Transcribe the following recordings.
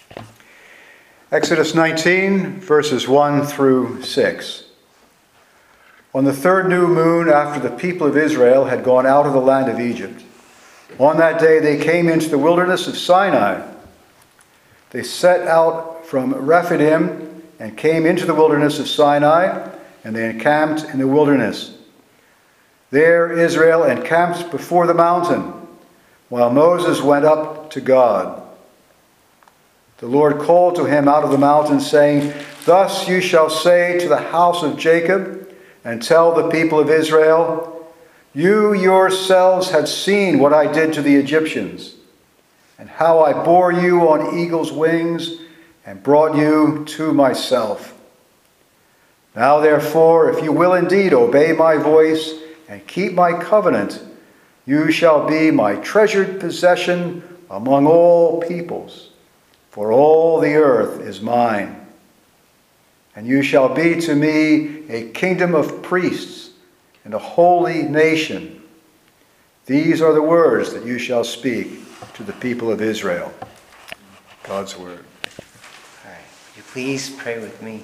Exodus 19, verses 1 through 6. On the third new moon after the people of Israel had gone out of the land of Egypt, on that day they came into the wilderness of Sinai. They set out from Rephidim and came into the wilderness of Sinai, and they encamped in the wilderness. There Israel encamped before the mountain, while Moses went up to God. The Lord called to him out of the mountain, saying, "Thus you shall say to the house of Jacob, and tell the people of Israel, you yourselves have seen what I did to the Egyptians, and how I bore you on eagle's wings and brought you to myself. Now therefore, if you will indeed obey my voice and keep my covenant, you shall be my treasured possession among all peoples. For all the earth is mine. And you shall be to me a kingdom of priests and a holy nation. These are the words that you shall speak to the people of Israel." God's word. All right. Would you please pray with me?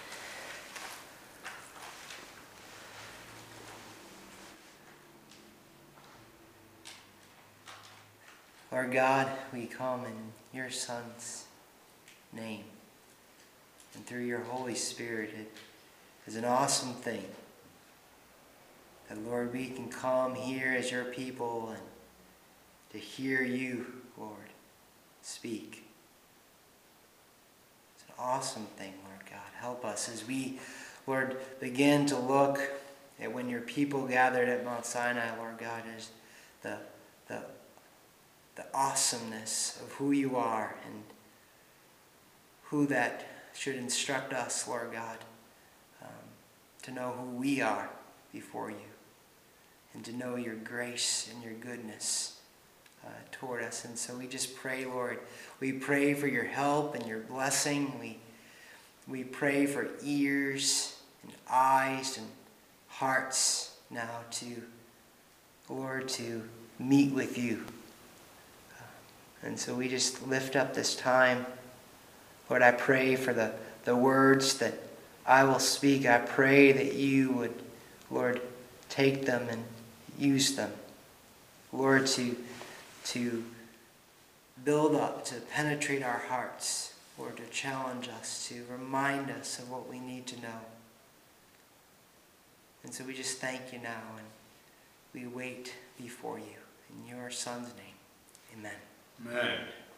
Lord God, we come in your Son's name. And through your Holy Spirit, it is an awesome thing that, Lord, we can come here as your people and to hear you, Lord, speak. It's an awesome thing, Lord God. Help us as we, Lord, begin to look at when your people gathered at Mount Sinai, Lord God, as the awesomeness of who you are and who that should instruct us, Lord God, to know who we are before you and to know your grace and your goodness toward us. And so we just pray, Lord, we pray for your help and your blessing. We pray for ears and eyes and hearts now to, Lord, to meet with you. And so we just lift up this time. Lord, I pray for the words that I will speak. I pray that you would, Lord, take them and use them. Lord, to build up, to penetrate our hearts. Lord, to challenge us, to remind us of what we need to know. And so we just thank you now, and we wait before you. In your Son's name, amen. Amen.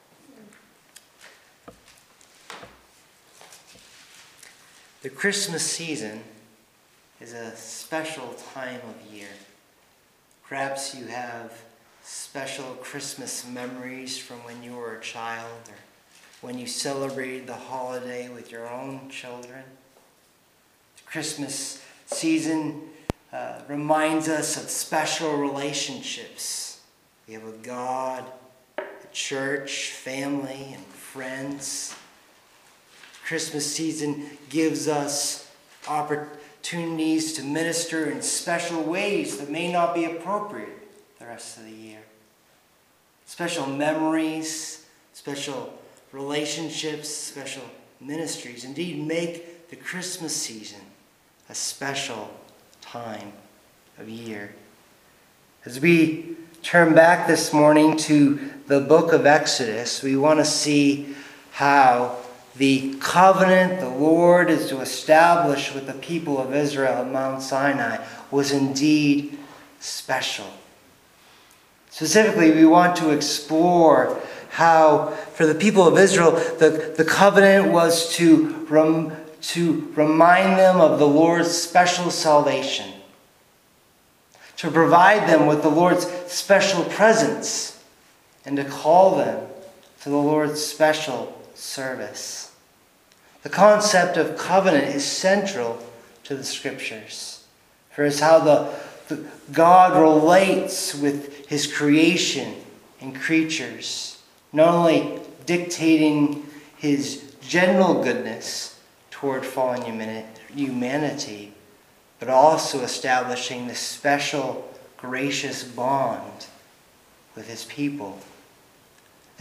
The Christmas season is a special time of year. Perhaps you have special Christmas memories from when you were a child or when you celebrated the holiday with your own children. The Christmas season reminds us of special relationships we have with God, church, family, and friends. Christmas season gives us opportunities to minister in special ways that may not be appropriate the rest of the year. Special memories, special relationships, special ministries indeed make the Christmas season a special time of year. As we turn back this morning to the book of Exodus, we want to see how the covenant the Lord is to establish with the people of Israel at Mount Sinai was indeed special. Specifically, we want to explore how, for the people of Israel, the covenant was to remind them of the Lord's special salvation, to provide them with the Lord's special presence, and to call them to the Lord's special service. The concept of covenant is central to the Scriptures, for it's how God relates with his creation and creatures, not only dictating his general goodness toward fallen humanity, but also establishing this special, gracious bond with his people.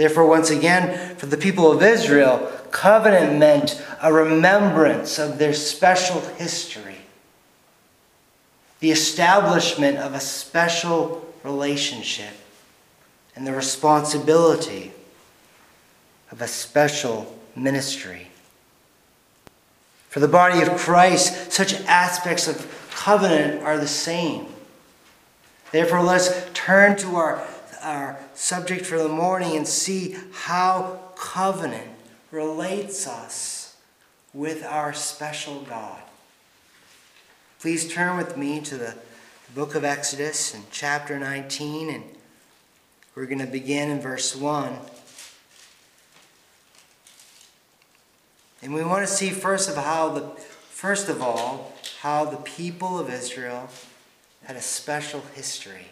Therefore, once again, for the people of Israel, covenant meant a remembrance of their special history, the establishment of a special relationship, and the responsibility of a special ministry. For the body of Christ, such aspects of covenant are the same. Therefore, let's turn to our subject for the morning and see how covenant relates us with our special God. Please turn with me to the book of Exodus in chapter 19, and we're going to begin in verse 1. And we want to see first of all how the people of Israel had a special history.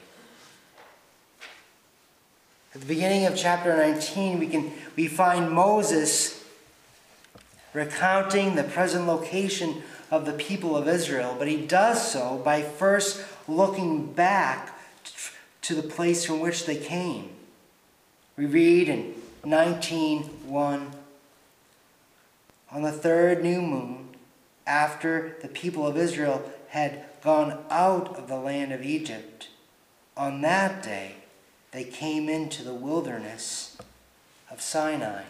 At the beginning of chapter 19, we find Moses recounting the present location of the people of Israel, but he does so by first looking back to the place from which they came. We read in 19:1, on the third new moon, after the people of Israel had gone out of the land of Egypt, on that day they came into the wilderness of Sinai.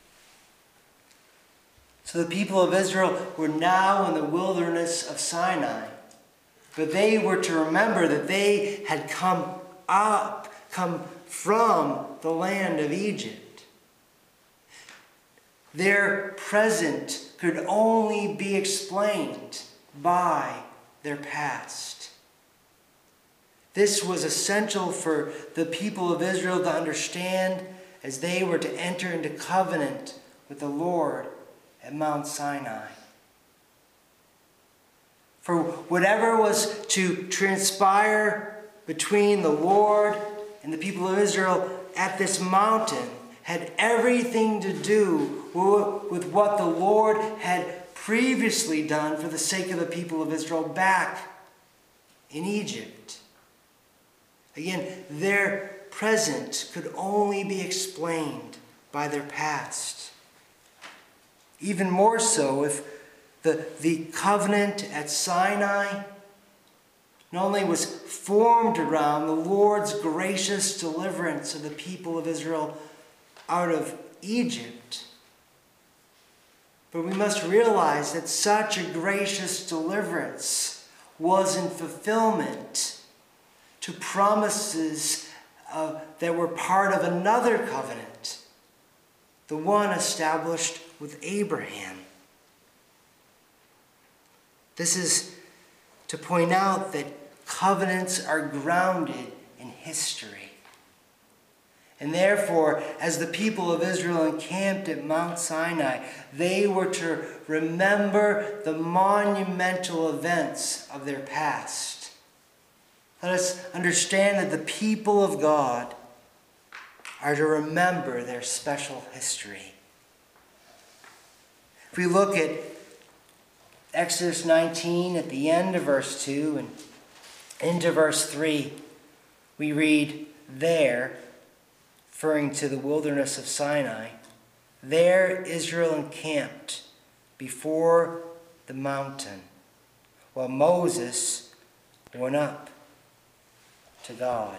So the people of Israel were now in the wilderness of Sinai, but they were to remember that they had come from the land of Egypt. Their present could only be explained by their past. This was essential for the people of Israel to understand as they were to enter into covenant with the Lord at Mount Sinai. For whatever was to transpire between the Lord and the people of Israel at this mountain had everything to do with what the Lord had previously done for the sake of the people of Israel back in Egypt. Again, their present could only be explained by their past. Even more so if the covenant at Sinai not only was formed around the Lord's gracious deliverance of the people of Israel out of Egypt, but we must realize that such a gracious deliverance was in fulfillment to promises that were part of another covenant, the one established with Abraham. This is to point out that covenants are grounded in history. And therefore, as the people of Israel encamped at Mount Sinai, they were to remember the monumental events of their past. Let us understand that the people of God are to remember their special history. If we look at Exodus 19 at the end of verse 2 and into verse 3, we read there, referring to the wilderness of Sinai, there Israel encamped before the mountain, while Moses went up to God.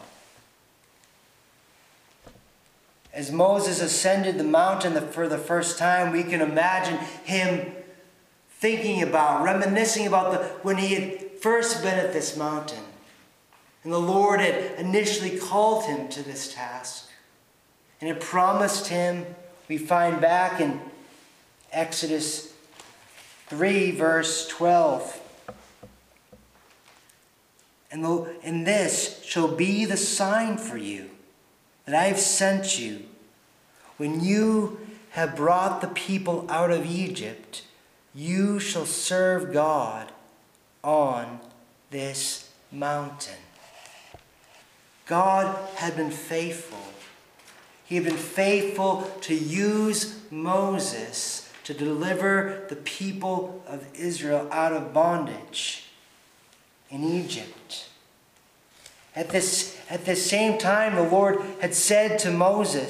As Moses ascended the mountain for the first time, we can imagine him thinking about, reminiscing about when he had first been at this mountain. And the Lord had initially called him to this task. And it promised him, we find back in Exodus 3, verse 12. And this shall be the sign for you that I have sent you. When you have brought the people out of Egypt, you shall serve God on this mountain. God had been faithful. He had been faithful to use Moses to deliver the people of Israel out of bondage in Egypt. At this same time, the Lord had said to Moses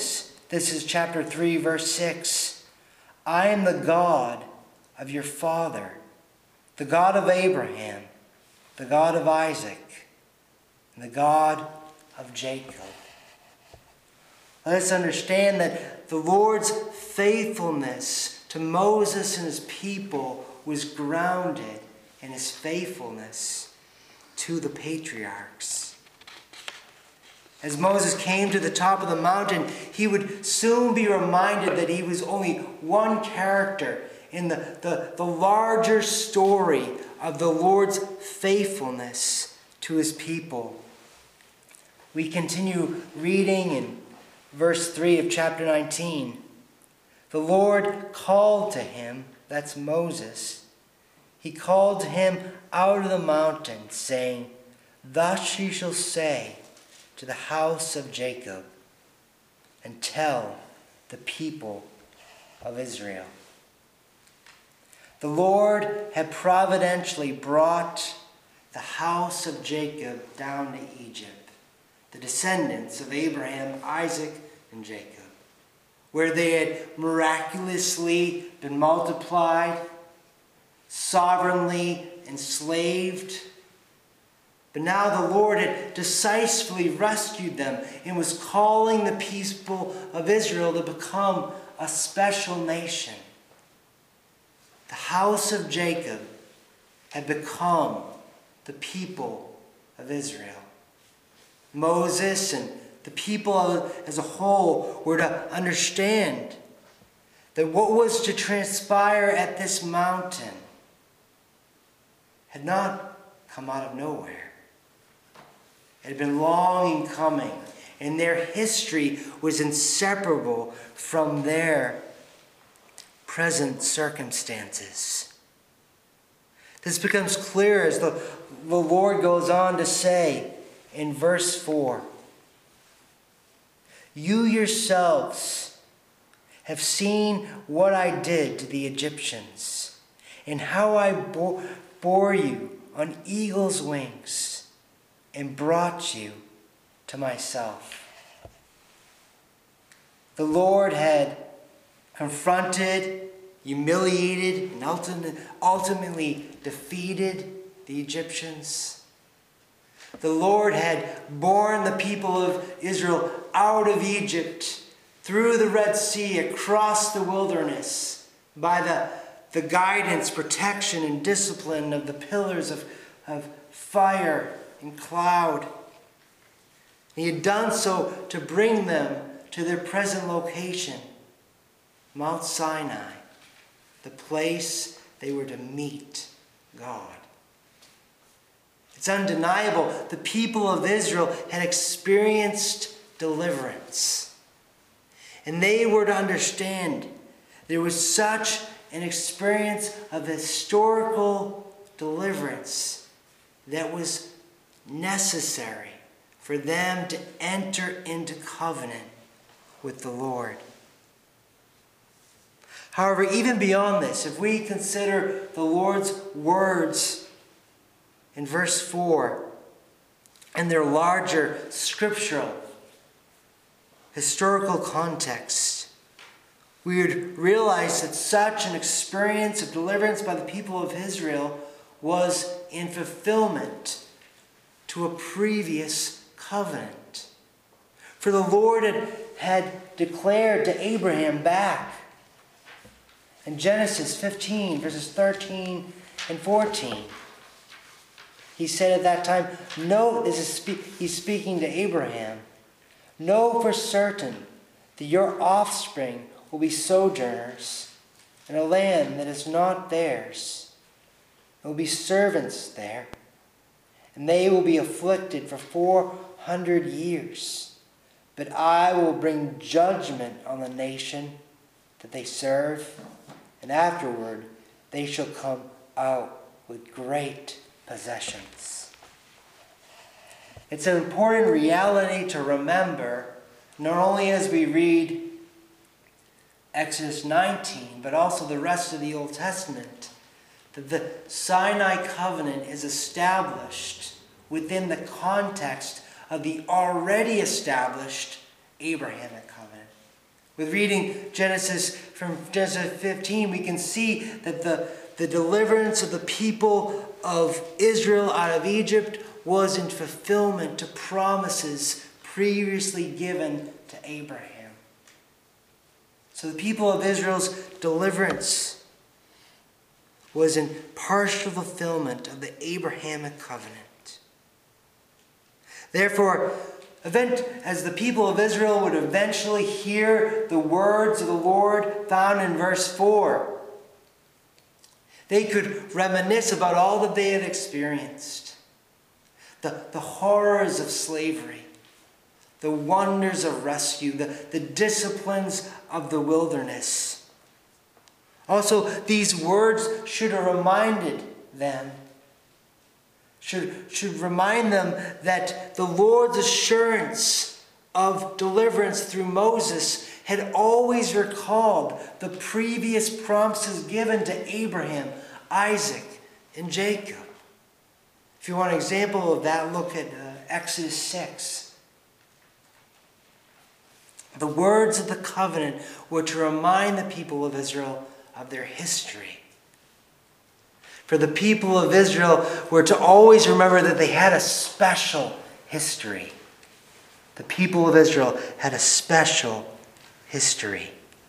This is chapter 3, verse 6. I am the God of your father, the God of Abraham, the God of Isaac, and the God of Jacob. Let us understand that the Lord's faithfulness to Moses and his people was grounded in his faithfulness to the patriarchs. As Moses came to the top of the mountain, he would soon be reminded that he was only one character in the larger story of the Lord's faithfulness to his people. We continue reading in verse 3 of chapter 19. The Lord called to him, that's Moses, he called to him out of the mountain, saying, Thus you shall say to the house of Jacob, and tell the people of Israel. The Lord had providentially brought the house of Jacob down to Egypt, the descendants of Abraham, Isaac, and Jacob, where they had miraculously been multiplied, sovereignly enslaved. But now the Lord had decisively rescued them and was calling the people of Israel to become a special nation. The house of Jacob had become the people of Israel. Moses and the people as a whole were to understand that what was to transpire at this mountain had not come out of nowhere. It had been long in coming, and their history was inseparable from their present circumstances. This becomes clear as the Lord goes on to say in verse 4, You yourselves have seen what I did to the Egyptians, and how I bore you on eagle's wings and brought you to myself. The Lord had confronted, humiliated, and ultimately defeated the Egyptians. The Lord had borne the people of Israel out of Egypt, through the Red Sea, across the wilderness, by the guidance, protection, and discipline of the pillars of fire and cloud. He had done so to bring them to their present location, Mount Sinai, the place they were to meet God. It's undeniable the people of Israel had experienced deliverance. And they were to understand there was such an experience of historical deliverance that was necessary for them to enter into covenant with the Lord. However, even beyond this, if we consider the Lord's words in verse 4 and their larger scriptural, historical context, we would realize that such an experience of deliverance by the people of Israel was in fulfillment to a previous covenant. For the Lord had declared to Abraham back in Genesis 15, verses 13 and 14. He said at that time, he's speaking to Abraham, know for certain that your offspring will be sojourners in a land that is not theirs. There will be servants there, and they will be afflicted for 400 years. But I will bring judgment on the nation that they serve, and afterward they shall come out with great possessions. It's an important reality to remember, not only as we read Exodus 19, but also the rest of the Old Testament, that the Sinai covenant is established within the context of the already established Abrahamic covenant. With reading Genesis 15, we can see that the deliverance of the people of Israel out of Egypt was in fulfillment to promises previously given to Abraham. So the people of Israel's deliverance was in partial fulfillment of the Abrahamic covenant. Therefore, as the people of Israel would eventually hear the words of the Lord found in verse 4, they could reminisce about all that they had experienced. The horrors of slavery, the wonders of rescue, the disciplines of the wilderness. Also, these words should have reminded them, should remind them that the Lord's assurance of deliverance through Moses had always recalled the previous promises given to Abraham, Isaac, and Jacob. If you want an example of that, look at Exodus 6. The words of the covenant were to remind the people of Israel of their history. For the people of Israel were to always remember that they had a special history. The people of Israel had a special history.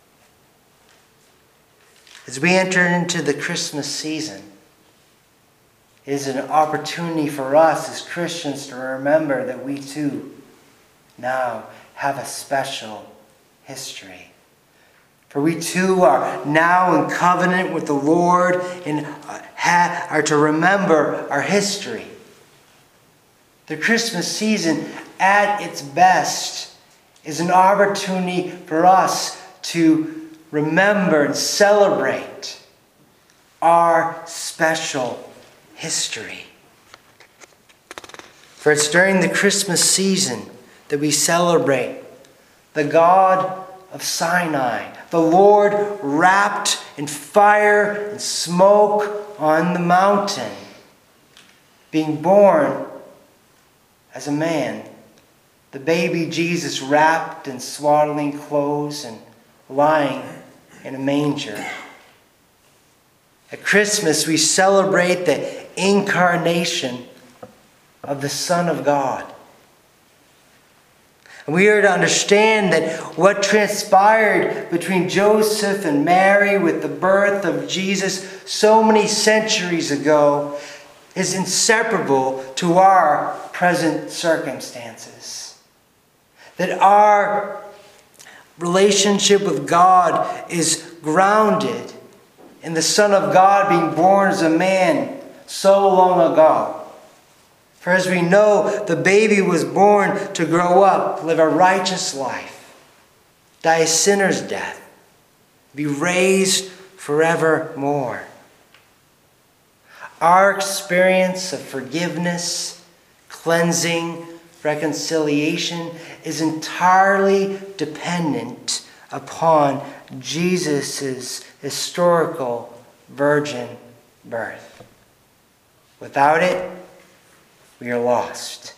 As we enter into the Christmas season, it is an opportunity for us as Christians to remember that we too now have a special history. For we too are now in covenant with the Lord and are to remember our history. The Christmas season at its best is an opportunity for us to remember and celebrate our special history. For it's during the Christmas season that we celebrate the God of Sinai, the Lord wrapped in fire and smoke on the mountain, being born as a man, the baby Jesus wrapped in swaddling clothes and lying in a manger. At Christmas, we celebrate the incarnation of the Son of God. And we are to understand that what transpired between Joseph and Mary with the birth of Jesus so many centuries ago is inseparable to our present circumstances. That our relationship with God is grounded in the Son of God being born as a man so long ago. For as we know, the baby was born to grow up, live a righteous life, die a sinner's death, be raised forevermore. Our experience of forgiveness, cleansing, reconciliation is entirely dependent upon Jesus' historical virgin birth. Without it, we are lost.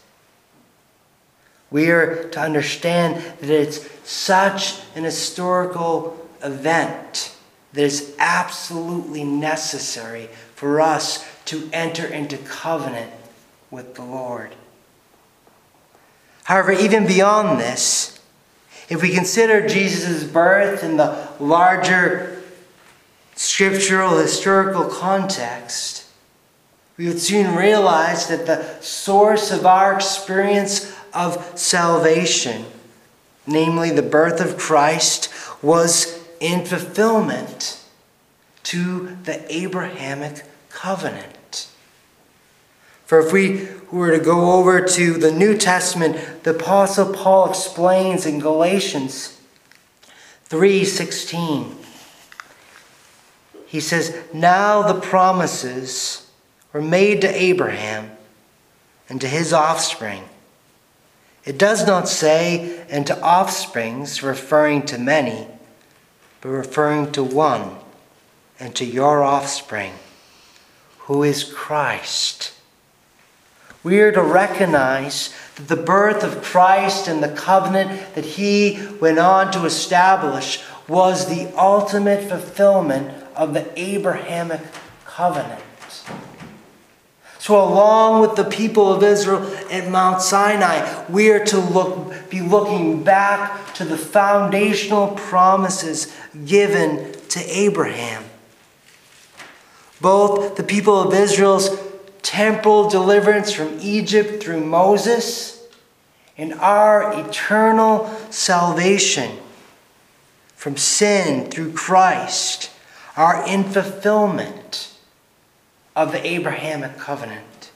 We are to understand that it's such an historical event that is absolutely necessary for us to enter into covenant with the Lord. However, even beyond this, if we consider Jesus' birth in the larger scriptural historical context, we would soon realize that the source of our experience of salvation, namely the birth of Christ, was in fulfillment to the Abrahamic covenant. For if we were to go over to the New Testament, the Apostle Paul explains in Galatians 3:16. He says, "Now the promises were made to Abraham and to his offspring." It does not say, "and to offsprings," referring to many, but referring to one, "and to your offspring, who is Christ." we are to recognize that the birth of Christ and the covenant that he went on to establish was the ultimate fulfillment of the Abrahamic covenant. So along with the people of Israel at Mount Sinai, we are to be looking back to the foundational promises given to Abraham. Both the people of Israel's temporal deliverance from Egypt through Moses and our eternal salvation from sin through Christ are in fulfillment of the Abrahamic covenant.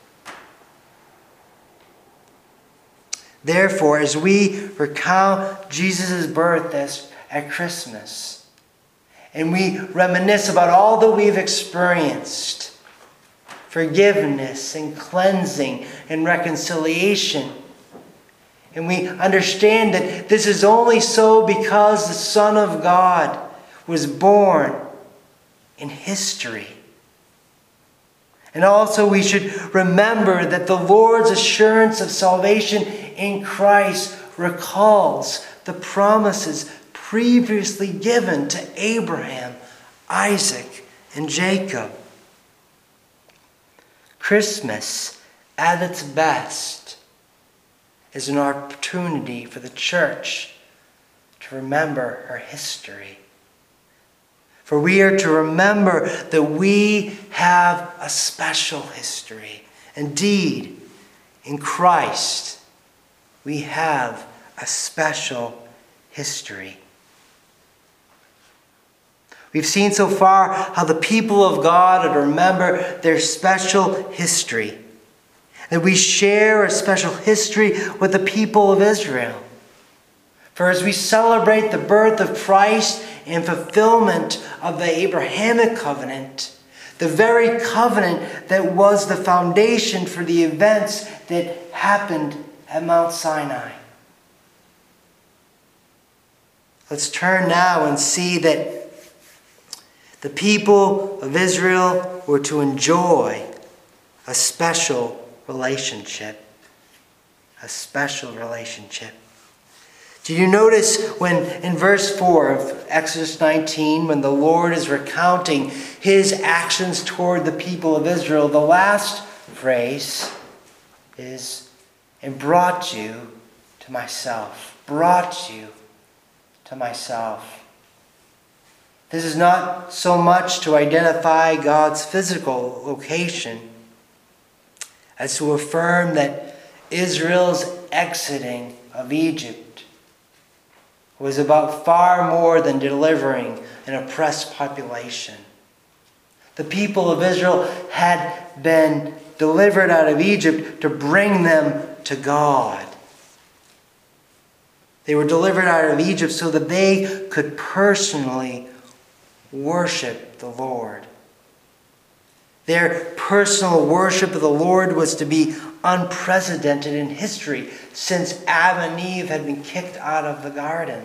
Therefore, as we recount Jesus' birth at Christmas, and we reminisce about all that we've experienced, forgiveness and cleansing and reconciliation, and we understand that this is only so because the Son of God was born in history. And also we should remember that the Lord's assurance of salvation in Christ recalls the promises previously given to Abraham, Isaac, and Jacob. Christmas, at its best, is an opportunity for the church to remember her history. For we are to remember that we have a special history. Indeed, in Christ, we have a special history. We've seen so far how the people of God are to remember their special history. That we share a special history with the people of Israel. For as we celebrate the birth of Christ and fulfillment of the Abrahamic covenant, the very covenant that was the foundation for the events that happened at Mount Sinai. Let's turn now and see that the people of Israel were to enjoy a special relationship. A special relationship. Do you notice when in verse 4 of Exodus 19, when the Lord is recounting his actions toward the people of Israel, the last phrase is, and brought you to myself. Brought you to myself. This is not so much to identify God's physical location as to affirm that Israel's exiting of Egypt was about far more than delivering an oppressed population. The people of Israel had been delivered out of Egypt to bring them to God. They were delivered out of Egypt so that they could personally worship the Lord. Their personal worship of the Lord was to be unprecedented in history since Adam and Eve had been kicked out of the garden.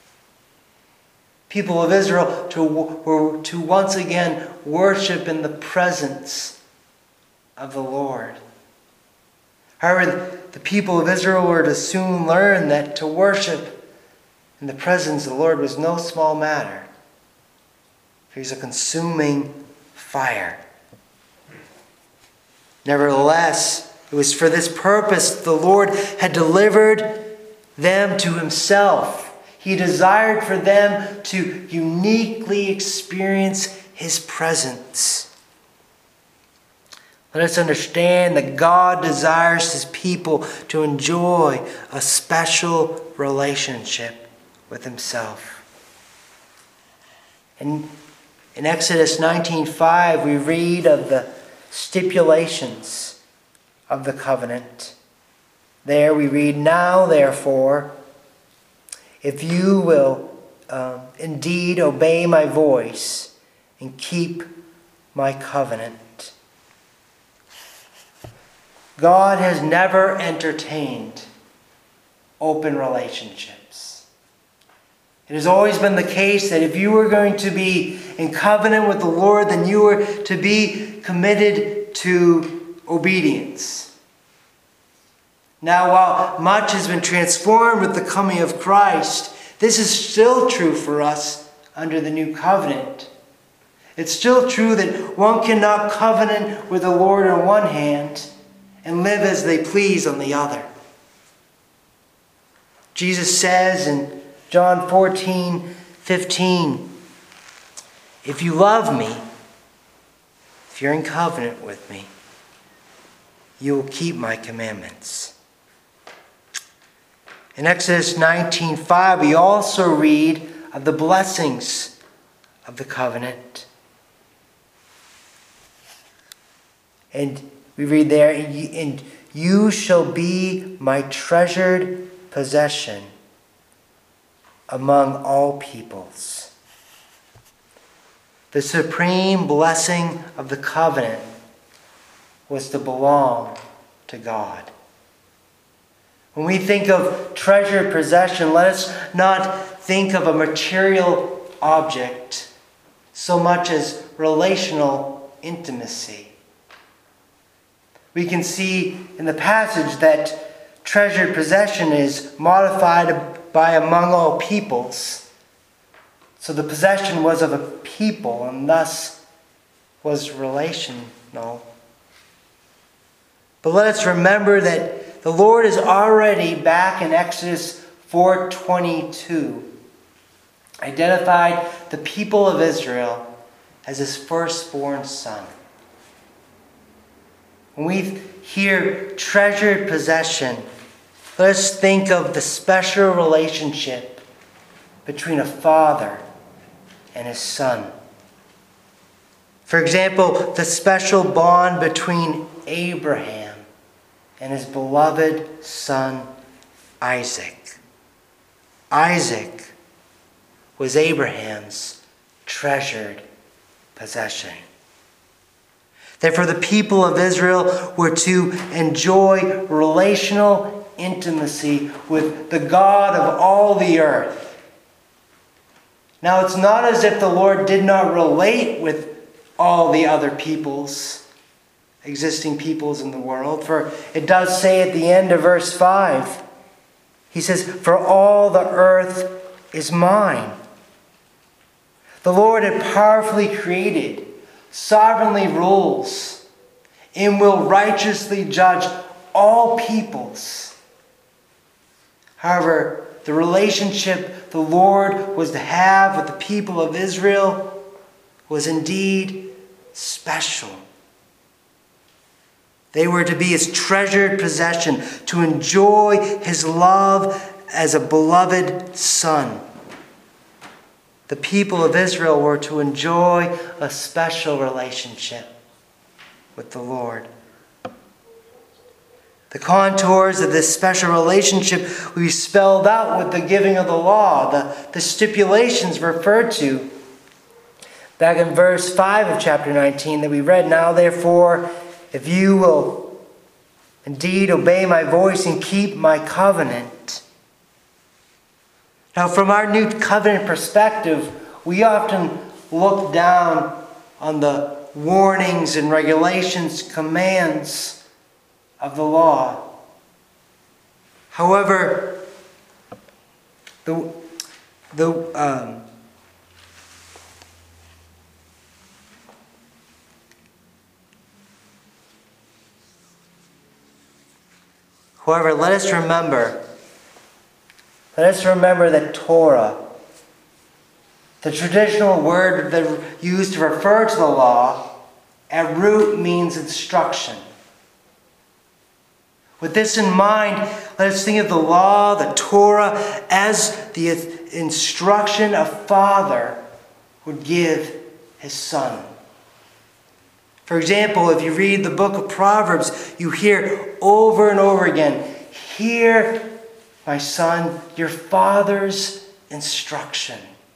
People of Israel were to once again worship in the presence of the Lord. However, the people of Israel were to soon learn that to worship in the presence of the Lord was no small matter. He's a consuming fire. Nevertheless, it was for this purpose the Lord had delivered them to himself. He desired for them to uniquely experience his presence. Let us understand that God desires his people to enjoy a special relationship with himself. And in Exodus 19:5, we read of the stipulations of the covenant. There we read, "Now, therefore, if you will indeed obey my voice and keep my covenant." God has never entertained open relationships. It has always been the case that if you were going to be in covenant with the Lord, then you were to be committed to obedience. Now, while much has been transformed with the coming of Christ, this is still true for us under the new covenant. It's still true that one cannot covenant with the Lord on one hand and live as they please on the other. Jesus says in John 14:15, if you love me, if you're in covenant with me, you will keep my commandments. In Exodus 19:5, we also read of the blessings of the covenant. And we read there, and you shall be my treasured possession among all peoples. The supreme blessing of the covenant was to belong to God. When we think of treasured possession, let us not think of a material object so much as relational intimacy. We can see in the passage that treasured possession is modified by among all peoples. So the possession was of a people and thus was relational. But let us remember that the Lord is already back in Exodus 4:22 identified the people of Israel as his firstborn son. When we hear treasured possession, let us think of the special relationship between a father and his son. For example, the special bond between Abraham and his beloved son Isaac. Isaac was Abraham's treasured possession. Therefore, the people of Israel were to enjoy relational intimacy with the God of all the earth. Now, it's not as if the Lord did not relate with all the other peoples, existing peoples in the world, for it does say at the end of verse 5, he says, "For all the earth is mine." The Lord had powerfully created, sovereignly rules, and will righteously judge all peoples. However, the relationship the Lord was to have with the people of Israel was indeed special. They were to be his treasured possession, to enjoy his love as a beloved son. The people of Israel were to enjoy a special relationship with the Lord. The contours of this special relationship will be spelled out with the giving of the law, the stipulations referred to back in verse 5 of chapter 19 that we read. Now, therefore, if you will indeed obey my voice and keep my covenant. Now, from our new covenant perspective, we often look down on the warnings and regulations, commands of the law. However, let us remember that Torah, the traditional word that used to refer to the law, at root means instruction. With this in mind, let us think of the law, the Torah, as the instruction a father would give his son. For example, if you read the book of Proverbs, you hear over and over again, "Hear, my son, your father's instruction."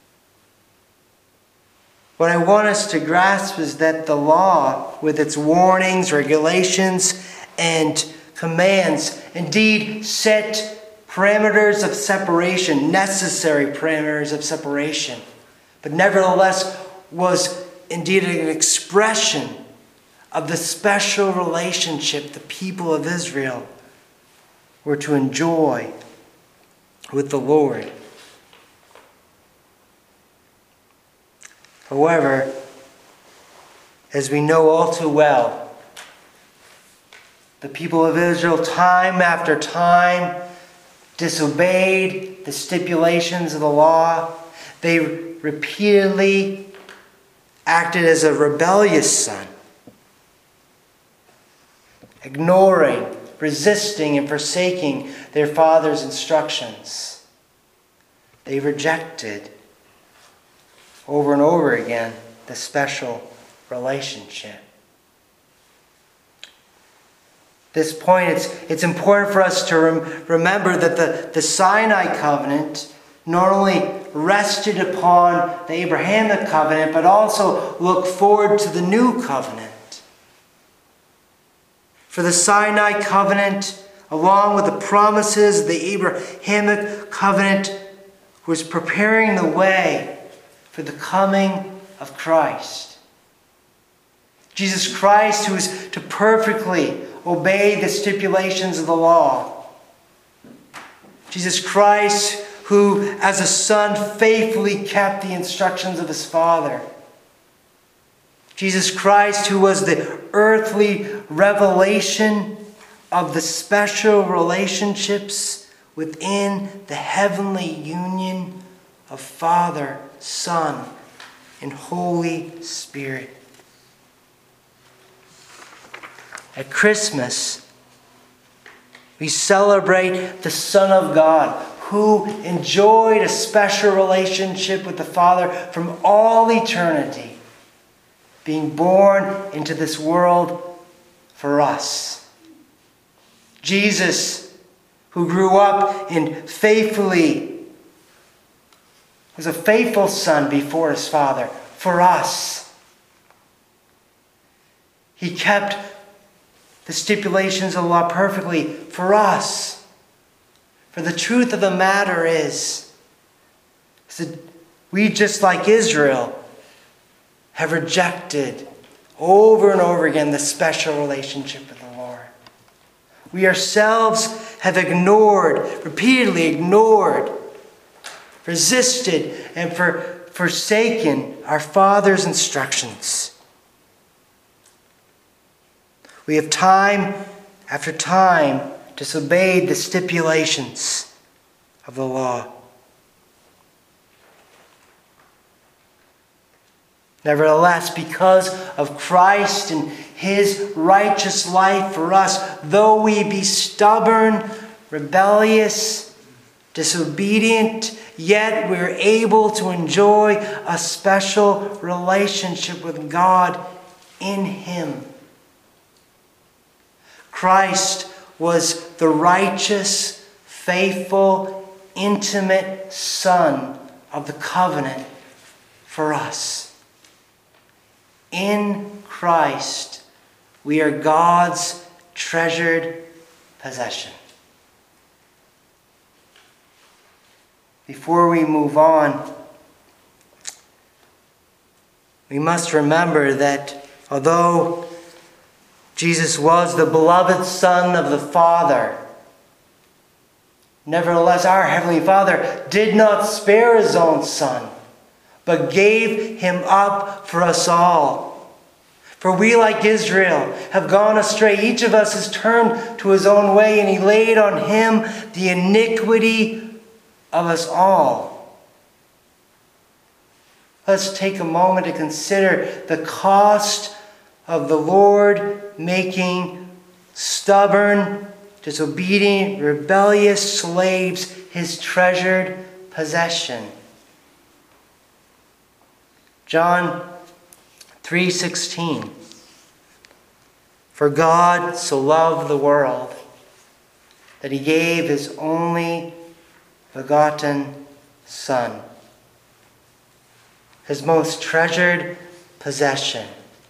What I want us to grasp is that the law, with its warnings, regulations, and commands, indeed set parameters of separation, necessary parameters of separation, but nevertheless was indeed an expression of the special relationship the people of Israel we're to enjoy with the Lord. However, as we know all too well, the people of Israel time after time disobeyed the stipulations of the law. They repeatedly acted as a rebellious son, ignoring, resisting, and forsaking their father's instructions. They rejected over and over again the special relationship. At this point, it's important for us to remember that the Sinai covenant not only rested upon the Abrahamic covenant, but also looked forward to the new covenant. For the Sinai covenant, along with the promises of the Abrahamic covenant, was preparing the way for the coming of Christ. Jesus Christ, who is to perfectly obey the stipulations of the law. Jesus Christ, who as a son faithfully kept the instructions of his Father. Jesus Christ, who was the earthly revelation of the special relationships within the heavenly union of Father, Son, and Holy Spirit. At Christmas, we celebrate the Son of God, who enjoyed a special relationship with the Father from all eternity, being born into this world for us. Jesus, who grew up was a faithful son before his Father for us. He kept the stipulations of the law perfectly for us. For the truth of the matter is that we, just like Israel, have rejected over and over again the special relationship with the Lord. We ourselves have repeatedly ignored, resisted, and forsaken our Father's instructions. We have time after time disobeyed the stipulations of the law. Nevertheless, because of Christ and his righteous life for us, though we be stubborn, rebellious, disobedient, yet we're able to enjoy a special relationship with God in him. Christ was the righteous, faithful, intimate Son of the covenant for us. In Christ, we are God's treasured possession. Before we move on, we must remember that although Jesus was the beloved Son of the Father, nevertheless, our Heavenly Father did not spare his own Son, but gave him up for us all. For we, like Israel, have gone astray. Each of us has turned to his own way, and he laid on him the iniquity of us all. Let's take a moment to consider the cost of the Lord making stubborn, disobedient, rebellious slaves his treasured possession. John 3:16. For God so loved the world that he gave his only begotten Son, his most treasured possession.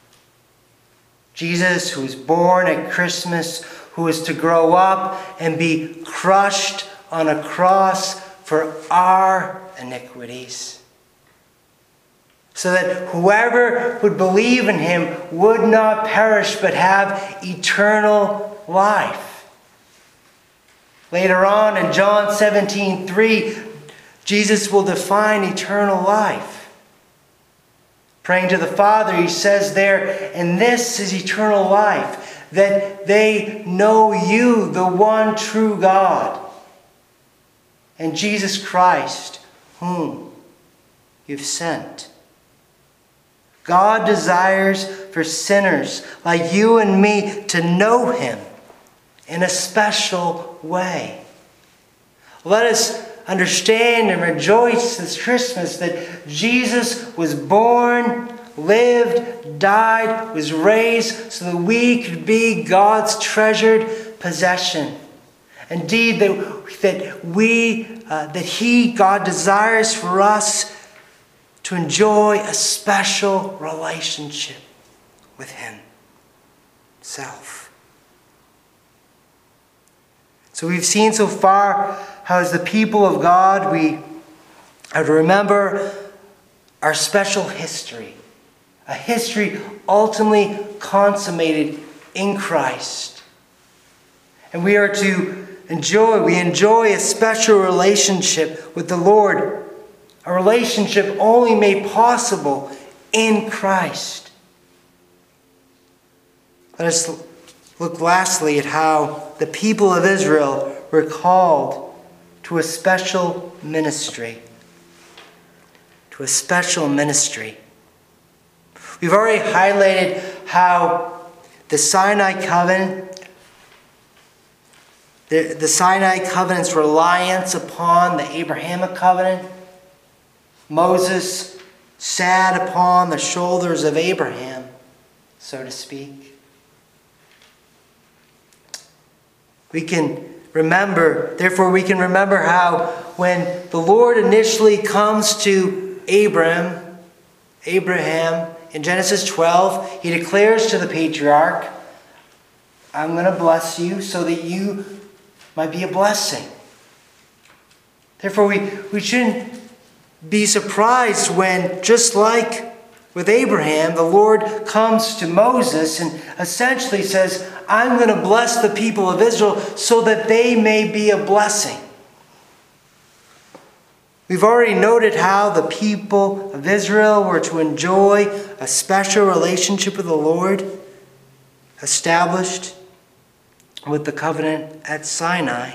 Jesus, who was born at Christmas, who is to grow up and be crushed on a cross for our iniquities, so that whoever would believe in him would not perish but have eternal life. Later on in John 17:3, Jesus will define eternal life. Praying to the Father, he says there, "And this is eternal life, that they know you, the one true God, and Jesus Christ, whom you've sent." God desires for sinners like you and me to know him in a special way. Let us understand and rejoice this Christmas that Jesus was born, lived, died, was raised so that we could be God's treasured possession. Indeed, God desires for us to enjoy a special relationship with himself. So we've seen so far how as the people of God we are to remember our special history. A history ultimately consummated in Christ. And we are to enjoy a special relationship with the Lord. A relationship only made possible in Christ. Let us look lastly at how the people of Israel were called to a special ministry. To a special ministry. We've already highlighted how the Sinai Covenant, the Sinai Covenant's reliance upon the Abrahamic Covenant, Moses sat upon the shoulders of Abraham, so to speak. We can remember how when the Lord initially comes to Abraham in Genesis 12, he declares to the patriarch, "I'm going to bless you so that you might be a blessing." Therefore, we shouldn't be surprised when, just like with Abraham, the Lord comes to Moses and essentially says, "I'm going to bless the people of Israel so that they may be a blessing." We've already noted how the people of Israel were to enjoy a special relationship with the Lord, established with the covenant at Sinai.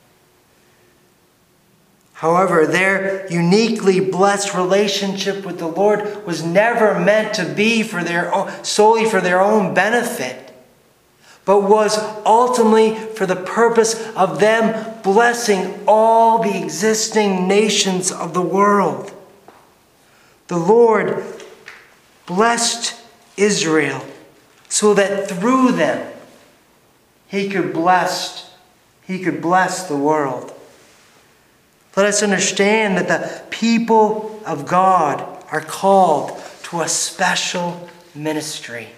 However, their uniquely blessed relationship with the Lord was never meant to be solely for their own benefit, but was ultimately for the purpose of them blessing all the existing nations of the world. The Lord blessed Israel so that through them he could bless the world. Let us understand that the people of God are called to a special ministry.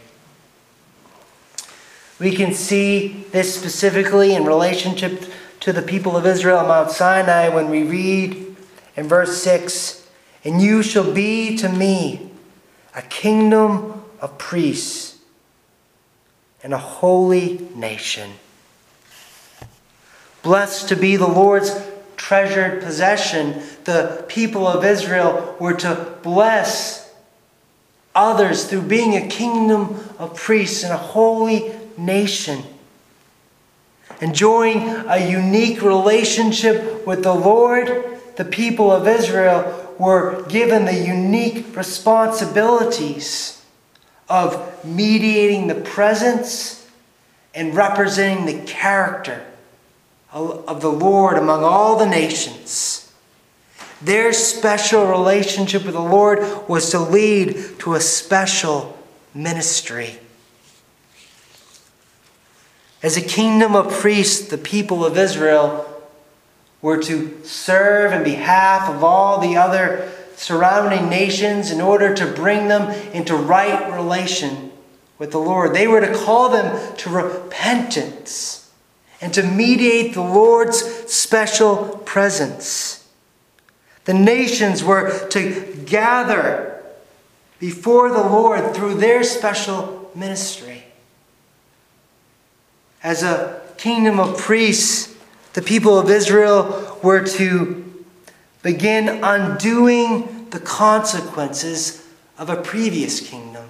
We can see this specifically in relationship to the people of Israel on Mount Sinai when we read in verse 6, "And you shall be to me a kingdom of priests and a holy nation." Blessed to be the Lord's treasured possession, the people of Israel were to bless others through being a kingdom of priests and a holy nation. Enjoying a unique relationship with the Lord, the people of Israel were given the unique responsibilities of mediating the presence and representing the character of the Lord among all the nations. Their special relationship with the Lord was to lead to a special ministry. As a kingdom of priests, the people of Israel were to serve in behalf of all the other surrounding nations in order to bring them into right relation with the Lord. They were to call them to repentance and to mediate the Lord's special presence. The nations were to gather before the Lord through their special ministry. As a kingdom of priests, the people of Israel were to begin undoing the consequences of a previous kingdom.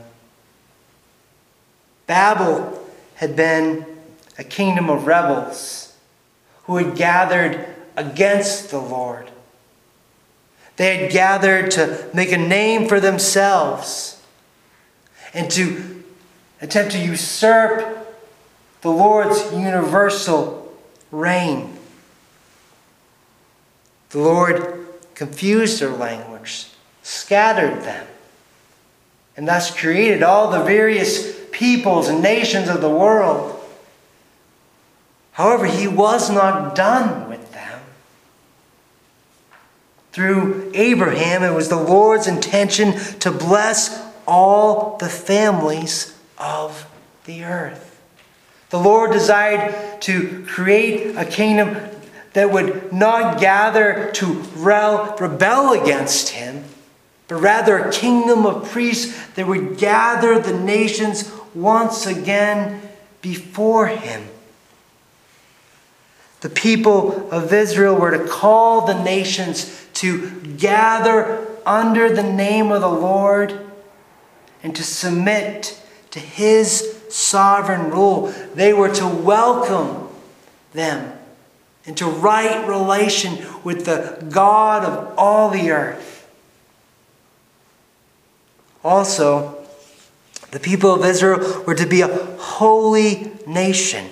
Babel had been a kingdom of rebels who had gathered against the Lord. They had gathered to make a name for themselves and to attempt to usurp the Lord's universal reign. The Lord confused their language, scattered them, and thus created all the various peoples and nations of the world. However, he was not done with them. Through Abraham, it was the Lord's intention to bless all the families of the earth. The Lord desired to create a kingdom that would not gather to rebel against him, but rather a kingdom of priests that would gather the nations once again before him. The people of Israel were to call the nations to gather under the name of the Lord and to submit to his sovereign rule. They were to welcome them into right relation with the God of all the earth. Also, the people of Israel were to be a holy nation.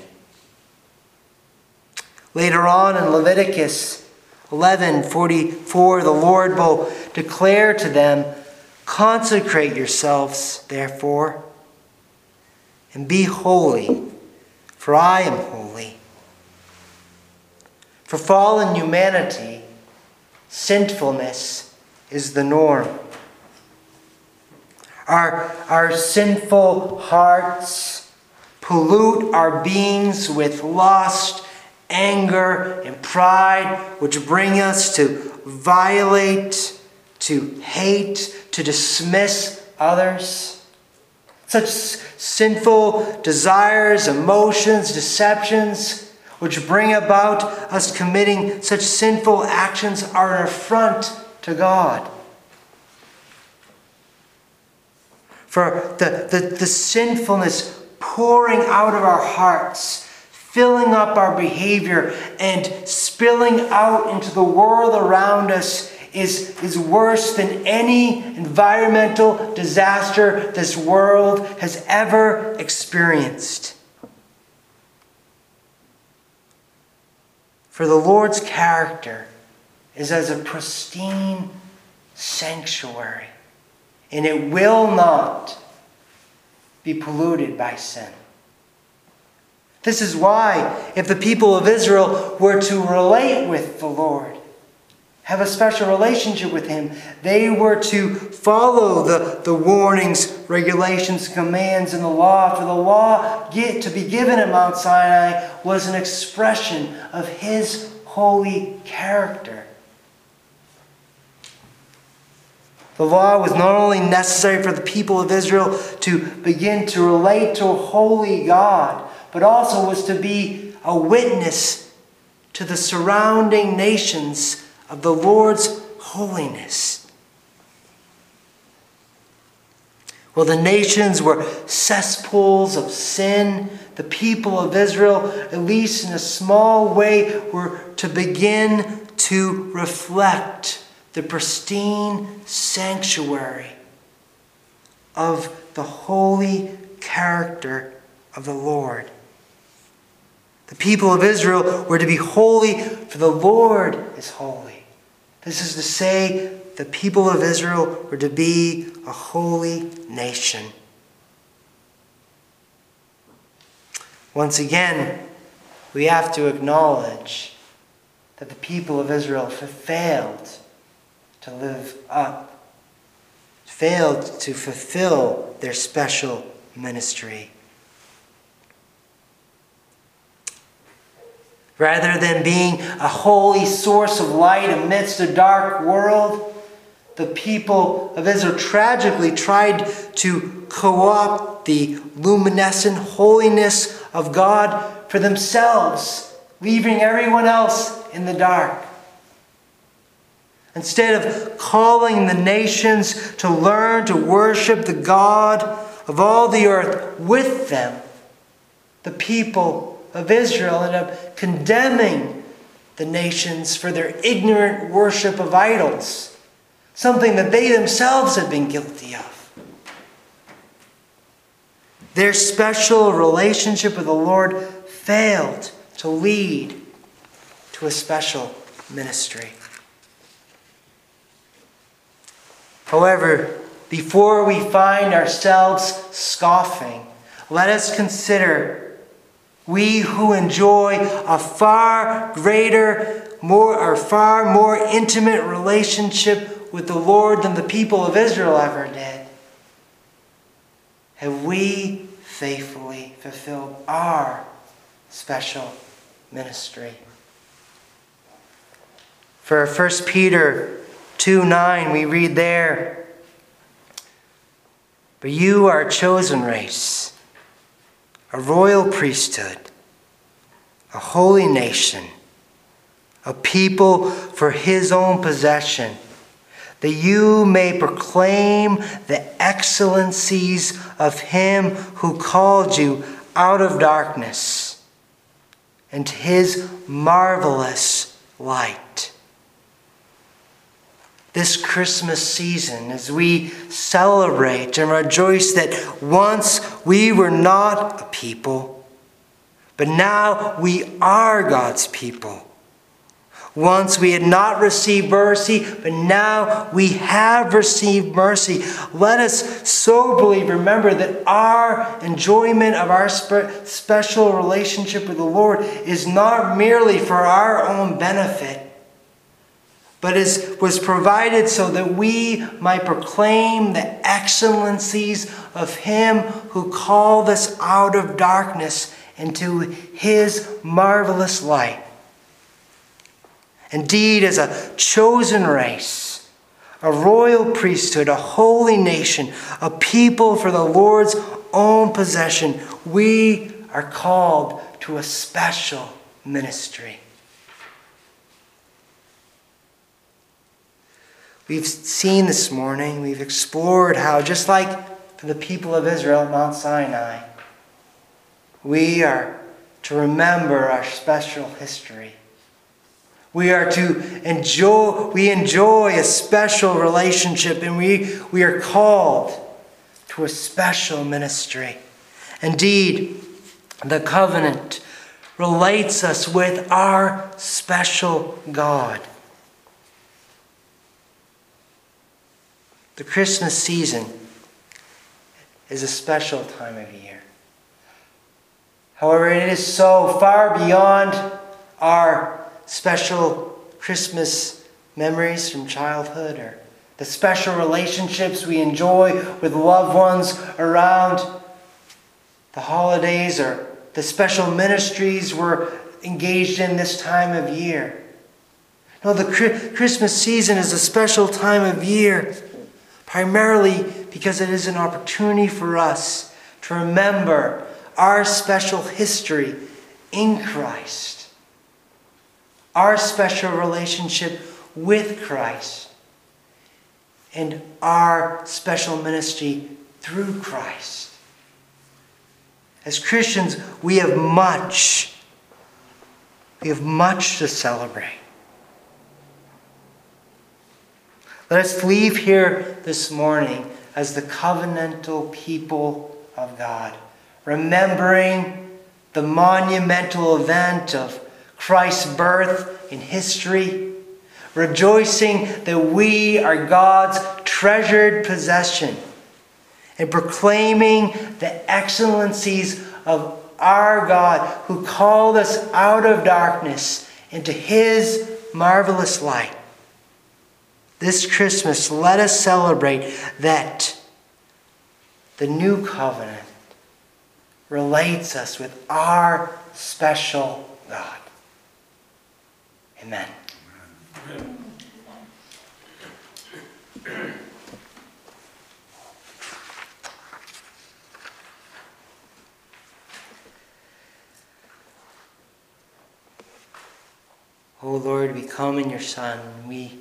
Later on in Leviticus 11:44, the Lord will declare to them, "Consecrate yourselves, therefore, and be holy, for I am holy." For fallen humanity, sinfulness is the norm. Our sinful hearts pollute our beings with lust, anger, and pride, which bring us to violate, to hate, to dismiss others. Such sinful desires, emotions, deceptions, which bring about us committing such sinful actions, are an affront to God. For the sinfulness pouring out of our hearts, filling up our behavior, and spilling out into the world around us is worse than any environmental disaster this world has ever experienced. For the Lord's character is as a pristine sanctuary, and it will not be polluted by sin. This is why, if the people of Israel were to relate with the Lord, have a special relationship with him, they were to follow the warnings, regulations, commands, and the law. For the law to be given at Mount Sinai was an expression of his holy character. The law was not only necessary for the people of Israel to begin to relate to a holy God, but also was to be a witness to the surrounding nations of the Lord's holiness. Well, the nations were cesspools of sin. The people of Israel, at least in a small way, were to begin to reflect the pristine sanctuary of the holy character of the Lord. The people of Israel were to be holy, for the Lord is holy. This is to say, the people of Israel were to be a holy nation. Once again, we have to acknowledge that the people of Israel failed to live up, failed to fulfill their special ministry. Rather than being a holy source of light amidst a dark world, the people of Israel tragically tried to co-opt the luminescent holiness of God for themselves leaving everyone else in the dark. Instead of calling the nations to learn to worship the God of all the earth with them, the people of Israel ended up condemning the nations for their ignorant worship of idols, something that they themselves had been guilty of. Their special relationship with the Lord failed to lead to a special ministry. However, before we find ourselves scoffing, let us consider we who enjoy a far more intimate relationship with the Lord than the people of Israel ever did. Have we faithfully fulfilled our special ministry? For 1 Peter 2:9, we read there, "But you are a chosen race, a royal priesthood, a holy nation, a people for his own possession, that you may proclaim the excellencies of him who called you out of darkness into his marvelous light." This Christmas season, as we celebrate and rejoice that once we were not a people, but now we are God's people. Once we had not received mercy, but now we have received mercy. Let us soberly remember that our enjoyment of our special relationship with the Lord is not merely for our own benefit, but was provided so that we might proclaim the excellencies of him who called us out of darkness into his marvelous light. Indeed, as a chosen race, a royal priesthood, a holy nation, a people for the Lord's own possession, we are called to a special ministry. We've seen this morning, we've explored how, just like for the people of Israel at Mount Sinai, we are to remember our special history. We are to enjoy a special relationship, and we are called to a special ministry. Indeed, the covenant relates us with our special God. The Christmas season is a special time of year. However, it is so far beyond our special Christmas memories from childhood or the special relationships we enjoy with loved ones around the holidays or the special ministries we're engaged in this time of year. No, the Christmas season is a special time of year, primarily because it is an opportunity for us to remember our special history in Christ, our special relationship with Christ, and our special ministry through Christ. As Christians, we have much to celebrate. Let us leave here this morning as the covenantal people of God, remembering the monumental event of Christ's birth in history, rejoicing that we are God's treasured possession, and proclaiming the excellencies of our God who called us out of darkness into his marvelous light. This Christmas, let us celebrate that the new covenant relates us with our special God. Amen. Amen. Oh Lord, we come in your Son. We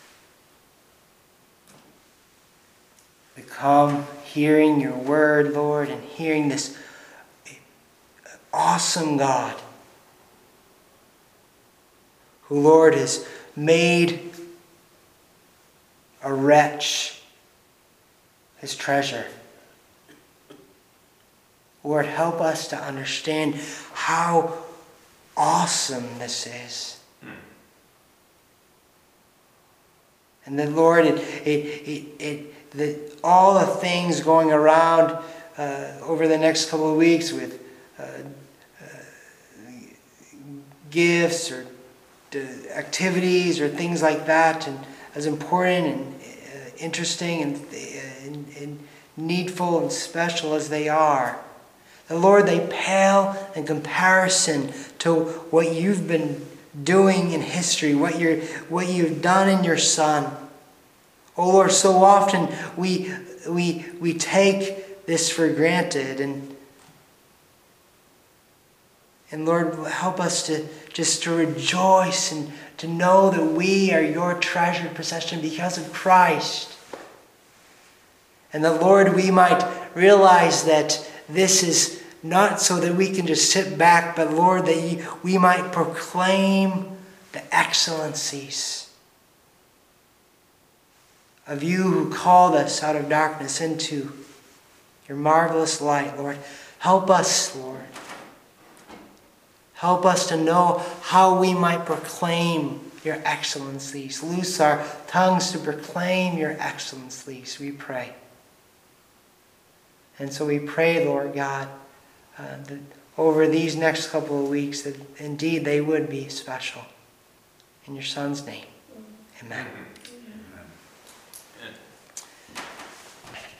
come hearing your word, Lord, and hearing this awesome God who, Lord, has made a wretch his treasure. Lord, help us to understand how awesome this is. And that, Lord, that all the things going around over the next couple of weeks with gifts or activities or things like that, and as important and interesting and needful and special as they are, the Lord, they pale in comparison to what you've been doing in history, what you've done in your Son. Oh Lord, so often we take this for granted, and Lord, help us to rejoice and to know that we are your treasured possession because of Christ. And that, Lord, we might realize that this is not so that we can just sit back, but Lord, that we might proclaim the excellencies of you who called us out of darkness into your marvelous light, Lord. Help us, Lord. Help us to know how we might proclaim your excellencies. Loose our tongues to proclaim your excellencies, we pray. And so we pray, Lord God, that over these next couple of weeks, that indeed they would be special. In your Son's name, amen.